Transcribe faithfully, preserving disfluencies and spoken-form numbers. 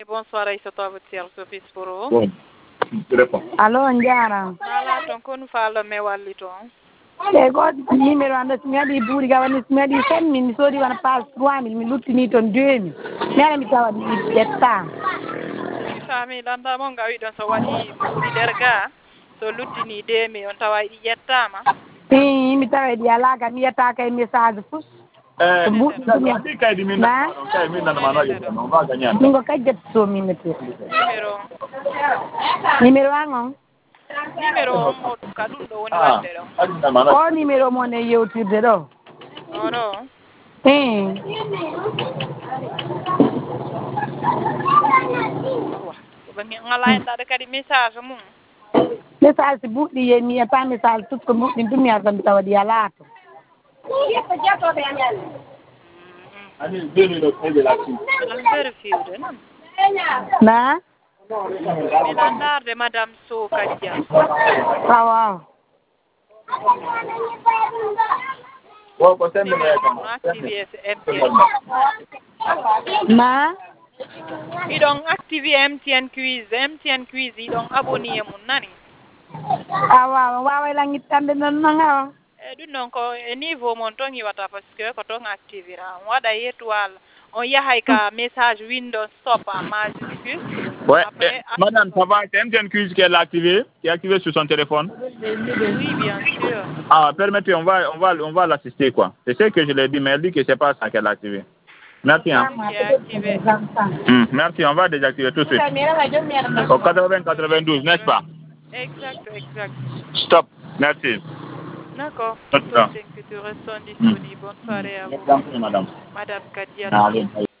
Bonsoir Aïssatou Aboutir Sophie Sporo. Bon. Allo Ndiara. Nala ton kon falo me walli ton. E ko numéro ando mi adi buri ga woni mi adi cinq mille sodi wana pass trois mille mi luttini ton deux mille. Mi ala mi tawa di jetta. Mi fami landa mo ngawi don so wadi buri derga so luttini deux mille on tawa di jettama. Eh mi tawa di ala ga mi yetta kay message fus. Eh, di kay di min na kay min na ma no yetta no ba ganya. Ningo kay jet so mi metti. Numéro. Numéro angon. Numéro on kadum do woni wadde do. O numéro mo ne yewtirde do. Oro. Eh. Ba ngi ngala en da kadi message mum. Message buɗɗi ye mi yetta message tout ko buɗɗi dum mi arda mi tawa di ala to. Yetta jetto be amen. Ani deni no kede la ci. Lan vérifier de non. Na? Mi landarde madame So Kadia. Ah waaw. Wo ko sembe me No activer M T N. Na? Idong activer M T N quiz, M T N quiz idong abonné mun nani. Ah waaw waaw la ngittande non nga. E du non ko e niveau mon ton yi wata parce que ko ton activer wada étoile on yahay ka message Windows stop en majuscule. Ouais. Après, madame, ça va, c'est M T N Quiz qui est activé, qui est activé sur son téléphone. Oui, bien sûr. Ah, permettez, on va, on va, on va l'assister quoi. C'est ce que je l'ai dit, mais elle dit que c'est pas ça qu'elle a activé. Merci. Hein. Activé. Mmh, merci, on va désactiver tout de suite. Au quatre-vingts quatre-vingt-douze, n'est-ce pas? Exact, exact. Stop. Merci. D'accord. Que tu restes disponible. Bonne soirée à vous. Merci, madame. Madame Kadia.